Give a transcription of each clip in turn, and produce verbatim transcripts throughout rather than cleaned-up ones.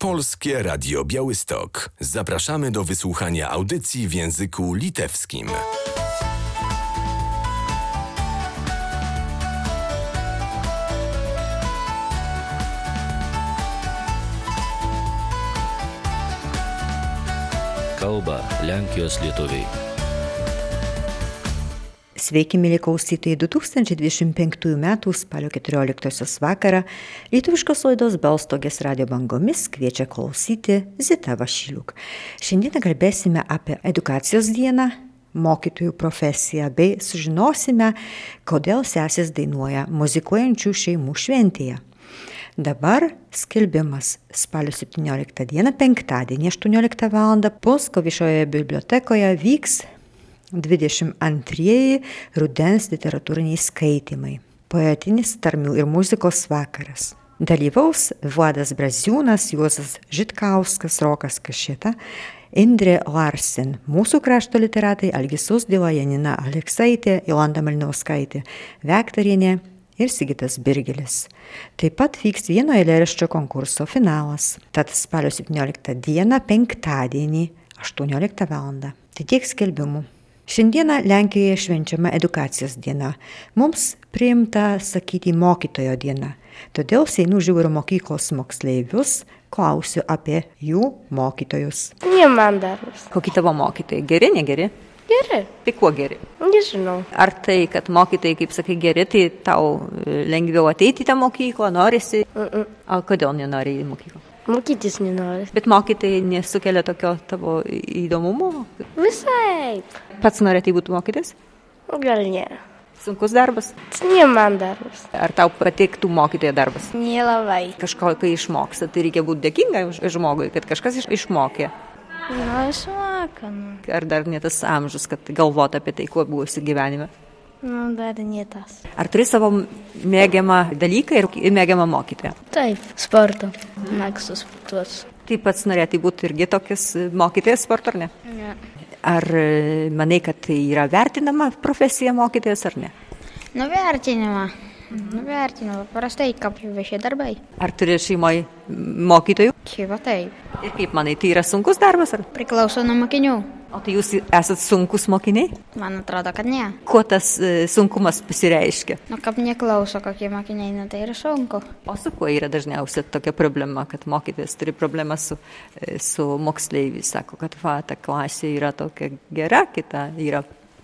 Polskie Radio Białystok. Zapraszamy do wysłuchania audycji w języku litewskim. Kalba Lenkijos lietuviai. Sveiki, mieli klausytojai, du tūkstančiai dvidešimt penktųjų metų spalio keturioliktosios vakarą lietuviškos laidos Balstogės radio bangomis kviečia klausyti Zita Vašiliuk. Šiandien kalbėsime apie edukacijos dieną, mokytojų profesiją bei sužinosime, kodėl sesės dainuoja muzikuojančių šeimų šventėje. Dabar skelbimas spalio septynioliktą dieną, penktadienį, aštuonioliktą valandą Polsko viešojoje bibliotekoje vyks dvidešimt antrieji rudens literatūriniai skaitymai, poetinis tarmių ir muzikos vakaras. Dalyvaus Vladas Braziūnas, Juozas Žitkauskas, Rokas Kašėta, Indrė Larsen, mūsų krašto literatai Algis Uzdila, Janina Aleksaitė, Jolanta Malinauskaitė, Vektarienė ir Sigitas Birgelis. Taip pat vyks vieno eilėraščio konkurso finalas. Tad spalio septynioliktą dieną, penktadienį, aštuonioliktą valandą. Tai tiek skelbimų. Šiandieną Lenkijoje švenčiama edukacijos diena. Mums priimta sakyti mokytojo diena. Todėl Seinų Žiūro mokyklos moksleivius klausiu apie jų mokytojus. Ne man darbas. Kokie tavo mokytojai? Geri, negeri? Geri. Tai kuo geri? Nežinau. Ar tai, kad mokytojai, kaip sakai, geri, tai tau lengviau ateiti į tą mokyklą, norisi? Mm-mm. O kodėl nenori į mokyklą? Mokytis nenori. Bet mokytojai nesukelia tokio tavo įdomumo? Visai. Pats norėtai būti mokytis? Gal ne. Sunkus darbas? Ne man darbas. Ar tau patiktų mokytojo darbas? Nelabai. Kažko, kai išmoksta, tai reikia būti dėkinga žmogui, kad kažkas iš, išmokė. Na, išmokam. Ar dar ne tas amžius, kad galvot apie tai, kuo buvusi gyvenime? Nu, dar ne tas. Ar turi savo mėgiamą dalyką ir mėgiamą mokytoją? Taip, sporto. Mėgstu sportuos. Tai pats norėtai būti irgi tokias mokytojas sporto, ar ne? Ne. Ar manai, kad tai yra vertinama profesija mokytojas, ar ne? Nuvertinima. Nuvertinima. Parastai kaip viešie darbai. Ar turi šeimoje mokytojų? Šiaip taip. Ir kaip manai, tai yra sunkus darbas, ar? Priklauso nuo mokinių. O tai jūs esat sunkus mokiniai? Man atrodo, kad ne. Kuo tas e, sunkumas pasireiškia? Nu, kaip neklauso, kokie mokiniai, nu, tai yra sunku. O su kuo yra dažniausia tokia problema, kad mokytojas turi problemą su, e, su moksleiviais? Sako, kad va, ta klasė yra tokia gera, kita yra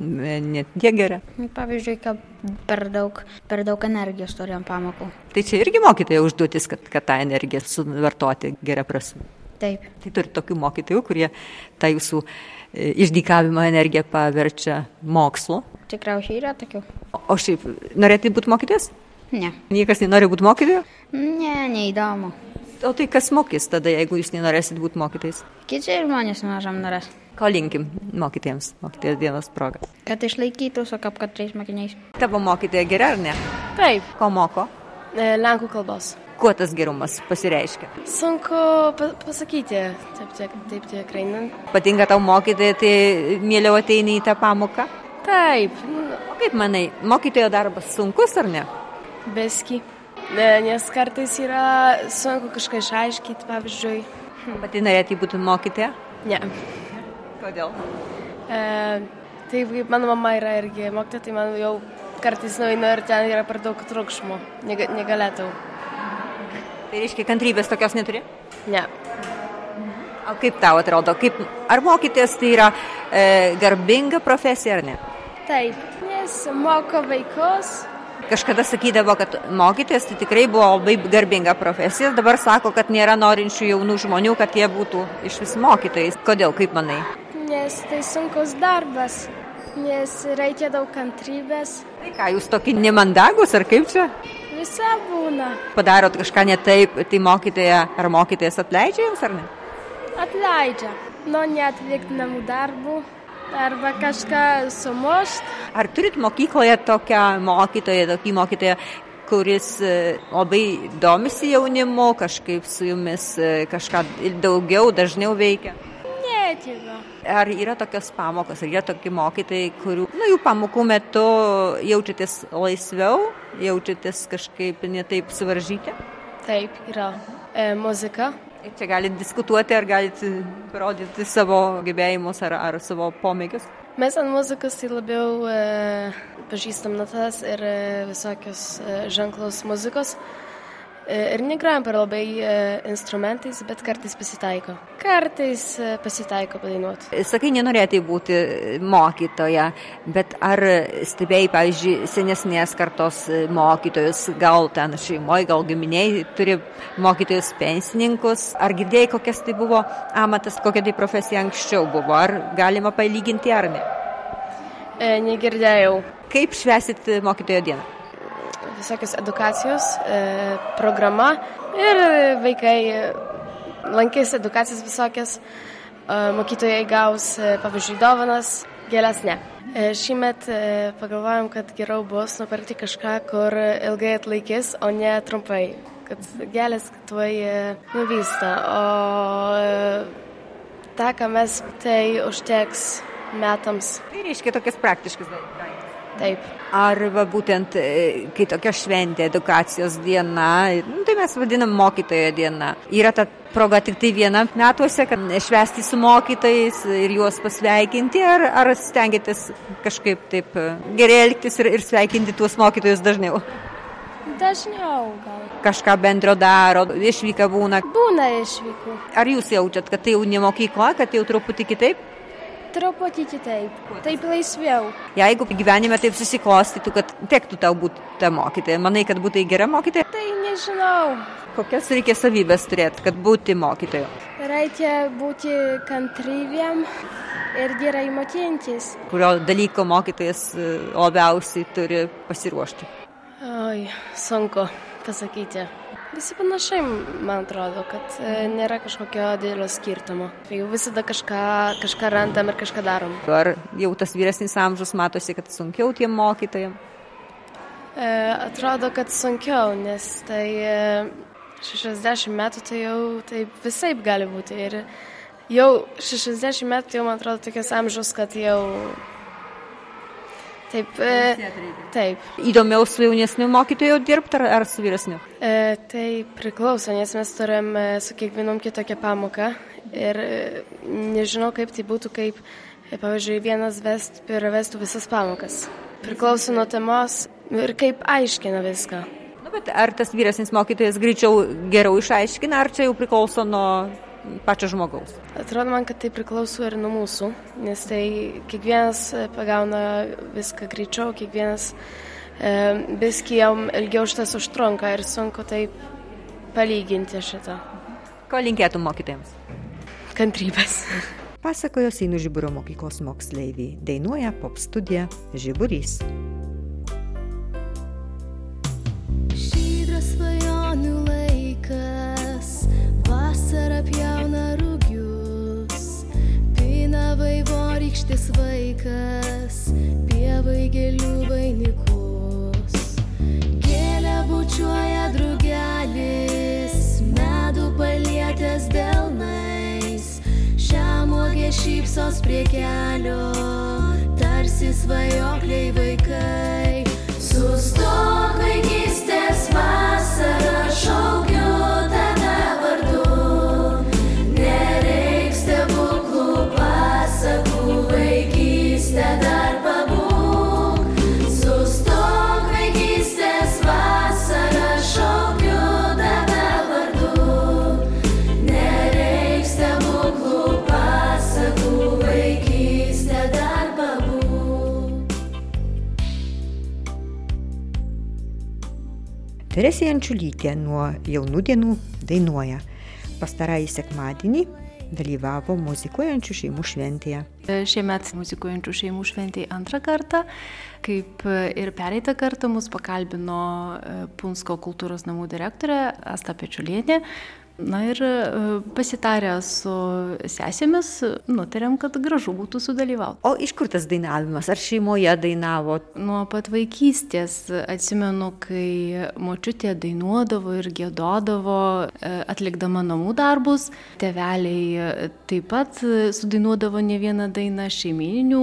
net tiek gera. Pavyzdžiui, kad per daug, per daug energijos turėjom pamokų. Tai čia irgi mokytojo užduotis, kad, kad tą energiją suvartoti gerą prasme. Taip. Tai turi tokių mokytojų, kurie tą jūsų e, išdykavimo energiją paverčia mokslu. Tikriausiai yra tokių. O, o šiaip, norėtai būti mokytojas? Ne. Niekas nenori būti mokytoju? Ne, neįdomu. O tai kas mokys tada, jeigu jūs nenorėsit būti mokytojais? Kiti žmonės mažam norės. Ko linkim mokytėjams, mokytojos dienos proga? Kad išlaikytų su kaip katrais mokiniais. Tavo mokytoja gera ar ne? Taip, Ko moko? e, lenkų kalbos. Kuo tas gerumas pasireiškia? Sunku pa pasakyti, taip, taip, taip tikrai. Nu, Patinka tau mokytoja, tai mieliau ateini į tą pamoką? taip, O kaip manai, mokytojo darbas sunkus ar ne? beski. E, nes kartais yra sunku kažką išaiškinti, pavyzdžiui. Pati norėtai būti mokytoja? Ne. Kodėl? E, taip, kaip mano mama yra irgi mokytoja, tai man jau kartais nueinu ir ten yra per daug triukšmo. Nega, negalėtų. Tai reiškia, kantrybės tokios neturi? Ne. O kaip tau atrodo, kaip, ar mokytojas tai yra e, garbinga profesija ar ne? Taip, nes moko vaikus. Kažkada sakydavo, kad mokytojas tai tikrai buvo labai garbinga profesija, dabar sako, kad nėra norinčių jaunų žmonių, kad jie būtų iš vis mokytojais. Kodėl, kaip manai? Nes tai sunkus darbas, nes reikia daug kantrybės. Tai ką, jūs tokie nemandagus ar kaip čia? Visa būna. Padarot kažką ne taip, tai mokytoja ar mokytojas atleidžia jums ar ne? Atleidžia. Nu, neatlikti namų darbų arba kažką sumušt. Ar turit mokykloje tokią mokytoją, tokį mokytoją, kuris e, labai domisi jaunimu, kažkaip su jumis e, kažką daugiau, dažniau veikia? Netėva. Ar yra tokios pamokos, ar yra tokie mokytojai, kurių, nu, jų pamokų metu jaučiatės laisviau, jaučiatės kažkaip ne taip suvaržyti? Taip, yra e, muzika, Ir čia galite diskutuoti, ar galite parodyti savo gebėjimus ar, ar savo pomėgius? Mes ant muzikos tai labiau e, pažįstam natas ir e, visokius e, ženklus muzikos. E, ir negrojam per labai e, instrumentais, bet kartais pasitaiko. Kartais e, pasitaiko padainuoti. Sakai, nenorėtai būti mokytoja, bet ar stebėjai, pavyzdžiui, senesnės kartos mokytojus, gal ten šeimoje, gal giminiai turi mokytojus pensininkus, ar girdėjai, kokias tai buvo amatas, kokia tai profesija anksčiau buvo, ar galima palyginti ar ne? E, negirdėjau. Kaip švęsit mokytojo dieną? Visokios edukacijos e, programa ir vaikai lankys edukacijas visokias, e, mokytojai gaus, e, pavyzdžiui, dovanas, gėles ne. E, šįmet e, pagalvojom, kad geriau bus nupirkti kažką, kur ilgai atlaikys, o ne trumpai, kad gėlės tuoj e, nuvysta, o e, tą, ką mes, tai užteks metams. Tai reiškia tokias praktiškas dalykas. Taip. Ar va, būtent, kai tokia šventė, edukacijos diena, nu, tai mes vadinam mokytojo diena, yra ta proga tik tai viena metuose, kad švęsti su mokytojais ir juos pasveikinti, ar, ar stengiatės kažkaip taip gerai elgtis ir, ir sveikinti tuos mokytojus dažniau? Dažniau gal. Kažką bendro daro, išvyka būna. Būna išvykų. Ar jūs jaučiat, kad tai jau ne mokykla, kad jau truputį kitaip? Truputį kitaip. Taip laisviau. Jeigu gyvenime taip susiklostytų, kad tektų tau būti ta mokytoja, manai, kad būtų gera mokytoja? Tai nežinau. Kokias reikia savybės turėti, kad būti mokytoju? Reikia būti kantrybėm ir gerai mokintis. Kurio dalyko mokytojas labiausiai turi pasiruošti? Oi, sunku pasakyti. Visi panašiai, man atrodo, kad e, nėra kažkokio didelio skirtumo. Jau visada kažką, kažką randam ir kažką darom. Ar jau tas vyresnis amžius matosi, kad sunkiau tiem mokytojam? E, atrodo, kad sunkiau, nes tai e, šešiasdešimt metų tai jau taip visaip gali būti. Ir jau šešiasdešimt metų jau, man atrodo, tokias amžius, kad jau... Taip, e, taip. Įdomiau su jaunesniu mokytoju dirbti ar, ar su vyresniu? E, tai priklauso, nes mes turim e, su kiekvienom kitokią pamoką ir e, nežinau, kaip tai būtų, kaip, e, pavyzdžiui, vienas vest, pervestų visas pamokas. Priklauso nuo temos ir kaip aiškina viską. Nu, bet ar tas vyresnis mokytojas greičiau geriau išaiškina, ar čia jau priklauso nuo pačio žmogaus? Atrodo man, kad tai priklauso ir nuo mūsų, nes tai kiekvienas pagauna viską greičiau, kiekvienas e, biskį jau ilgiau šitas užtrunka ir sunku taip palyginti šitą. Ko linkėtų mokytojams? Kantrybės. Pasakojo Seinų Žiburio mokyklos moksleiviai. Dainuoja pop studija Žiburys. Žydras svajonių laikas, vasara pjauna rugius, pina vaivorykštis vaikas, pievai gėlių vainikus. Gėlę bučiuoja drugelis, medų palietęs delnais, žemuogė šypsos prie kelio, tarsi svajokliai vaikai. Sustok vaikystės vasarą, šaukiu tave vardu, nereiks stebuklų pasakų, vaikystę dar pabūk. Sustok vaikystės vasarą, šaukiu tave vardu, nereiks stebuklų pasakų, vaikystę dar pabūk. Teresė Jančiulytė nuo jaunų dienų dainuoja. Pastarąjį sekmadienį dalyvavo muzikuojančių šeimų šventėje. Šiemet muzikuojančių šeimų šventėje antrą kartą, kaip ir pereitą kartą mus pakalbino Punsko kultūros namų direktorė Asta Pečiulienė. Na ir pasitarę su sesėmis, nutarėm, kad gražu būtų sudalyvauti. O iš kur tas dainavimas? Ar šeimoje dainavo? Nuo pat vaikystės atsimenu, kai močiutė dainuodavo ir giedodavo, atlikdama namų darbus. Tėveliai taip pat sudainuodavo ne vieną dainą šeimyninių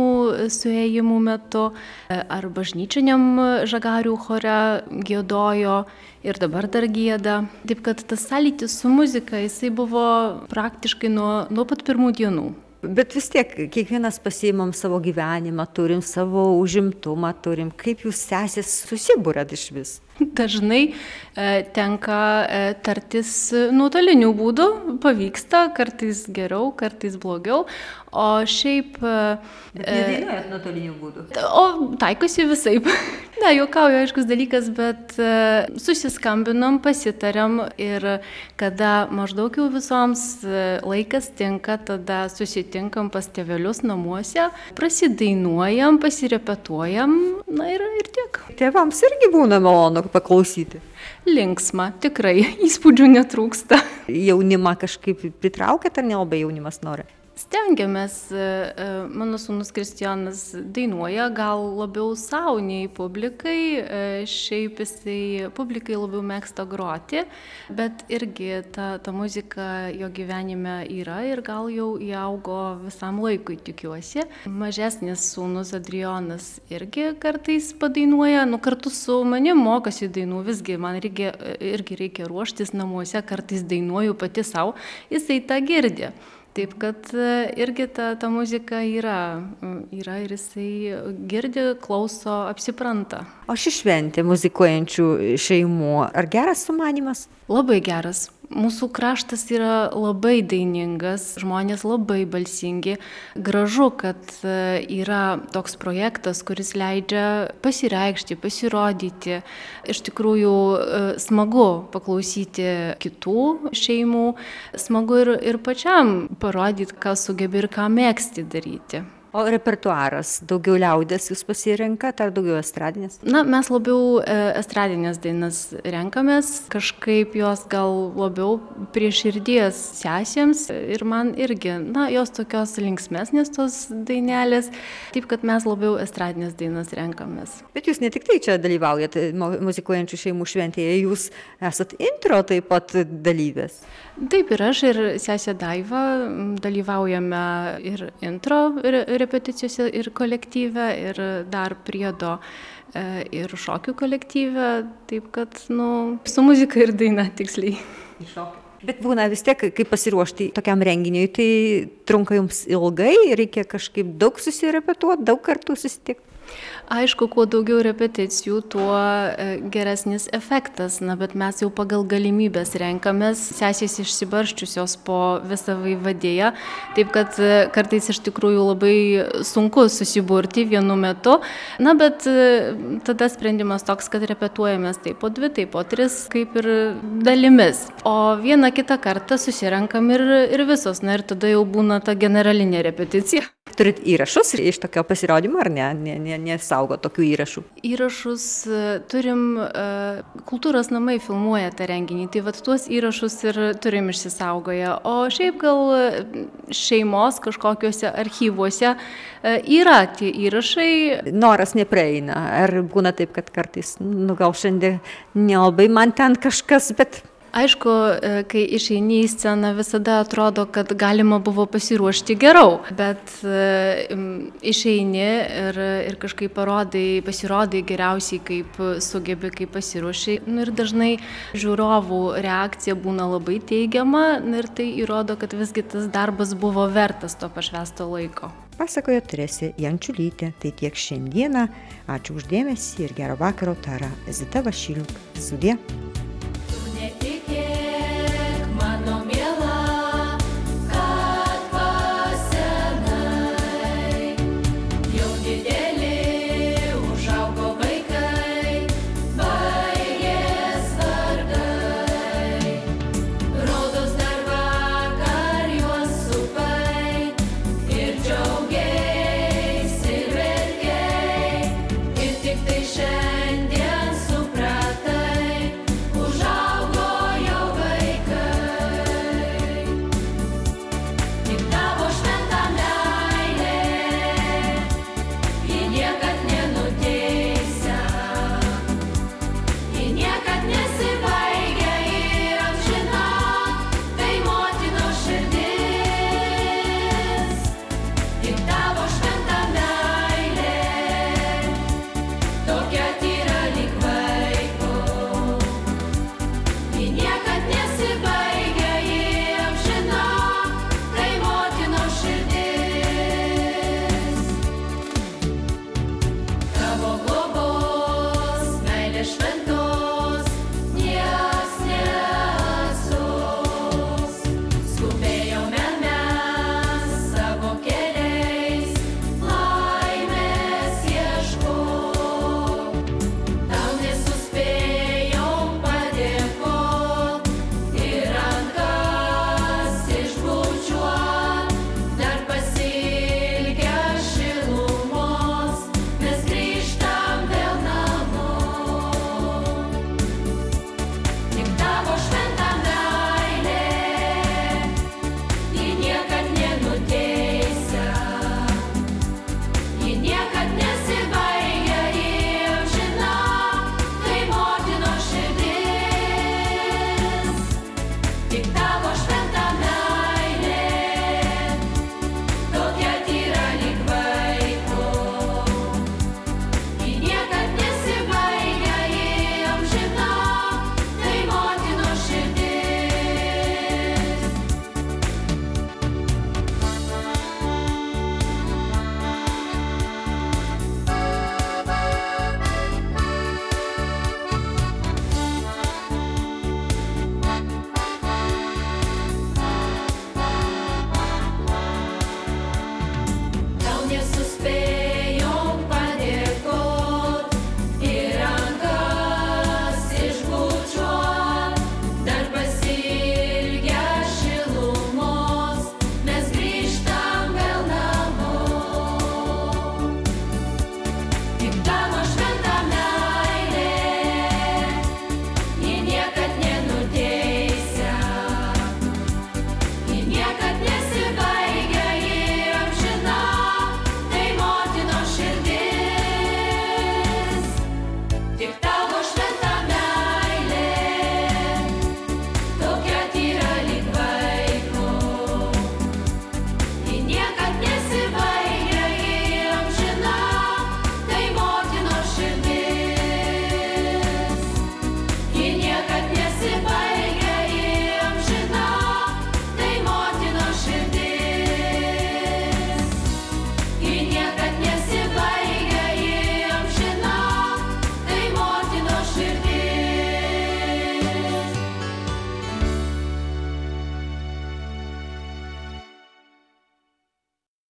suėjimų metu, ar bažnyčiniam žagarių chore giedojo. ir dabar dar gieda. Taip kad tas sąlytis su muzika, jisai buvo praktiškai nuo, nuo pat pirmų dienų. Bet vis tiek, kiekvienas pasiimam savo gyvenimą, turim savo užimtumą, turim. Kaip jūs sesės susibūrėt iš vis? Dažnai e, tenka e, tartis nuotoliniu būdu, pavyksta, kartais geriau, kartais blogiau, o šiaip... E, Nedainuojat nuotoliniu būdu? O taikosi visaip. Ne, juokauju, aiškus dalykas, bet e, susiskambinom, pasitarėm ir kada maždaug jau visoms e, laikas tinka, tada susitinkam pas tėvelius namuose, prasidainuojam, pasirepetuojam, na ir, ir tiek. Tėvams irgi būna malonu paklausyti. Linksma, tikrai, įspūdžių netrūksta. Jaunimą kažkaip pritraukiat ar nelabai jaunimas nori? Stengiamės, mano sūnus Kristijonas dainuoja gal labiau savo nei publikai, šiaip jisai publikai labiau mėgsta groti, bet irgi ta, ta muzika jo gyvenime yra ir gal jau įaugo visam laikui, tikiuosi. Mažesnis sūnus Adrijonas irgi kartais padainuoja, nu kartu su manim mokosi dainų, visgi man irgi, irgi reikia ruoštis namuose, kartais dainuoju pati savo, jisai tą girdi. Taip, kad irgi ta, ta muzika yra, yra ir jisai girdi, klauso, apsipranta. O ši šventė muzikuojančių šeimų, ar geras sumanymas? Labai geras. Mūsų kraštas yra labai dainingas, žmonės labai balsingi. Gražu, kad yra toks projektas, kuris leidžia pasireikšti, pasirodyti. Iš tikrųjų smagu paklausyti kitų šeimų, smagu ir, ir pačiam parodyti, ką sugebi ir ką mėgsti daryti. O repertuaras, daugiau liaudės jūs pasirenkat ar daugiau estradinės? Na, mes labiau estradinės dainas renkamės, kažkaip jos gal labiau prie širdies sesėms ir man irgi, na, jos tokios linksmesnės tos dainelės, taip kad mes labiau estradinės dainas renkamės. Bet jūs ne tik tai čia dalyvaujat muzikuojančių šeimų šventėje, jūs esat intro taip pat dalyvės. Taip, ir aš ir sesė Daiva dalyvaujame ir intro repeticijose ir kolektyve, ir dar priedo ir šokių kolektyve, taip kad, nu, su muzika ir daina tiksliai. Bet būna vis tiek, kai pasiruošti tokiam renginiui, tai trunka jums ilgai, reikia kažkaip daug susirepetuoti, daug kartų susitikti. Aišku, kuo daugiau repeticijų, tuo geresnis efektas, na, bet mes jau pagal galimybės renkamės, sesės išsibarščiusios po visą vaivadėją, taip kad kartais iš tikrųjų labai sunku susiburti vienu metu, na, bet tada sprendimas toks, kad repetuojamės taip po dvi, taip po tris, kaip ir dalimis, o vieną kitą kartą susirenkam ir, ir visos, na, ir tada jau būna ta generalinė repeticija. Turit įrašus iš tokio pasirodymo, ar ne? ne, ne nesaugo tokių įrašų? Įrašus turim, kultūros namai filmuoja tą renginį, tai vat tuos įrašus ir turim išsisaugoję, o šiaip gal šeimos kažkokiuose archyvuose yra tie įrašai. Noras nepraeina, ar būna taip, kad kartais, nu gal šiandien nelabai man ten kažkas, bet... Aišku, kai išeini į sceną, visada atrodo, kad galima buvo pasiruošti geriau, bet išeini ir, ir kažkaip parodai, pasirodai geriausiai, kaip sugebi, kaip pasiruošiai. Ir dažnai žiūrovų reakcija būna labai teigiama ir tai įrodo, kad visgi tas darbas buvo vertas to pašvęsto laiko. Pasakojo Teresė Jančiulytė. Tai tiek šiandieną. Ačiū už dėmesį ir gero vakaro, tara Zita Vašiliuk. Sudie.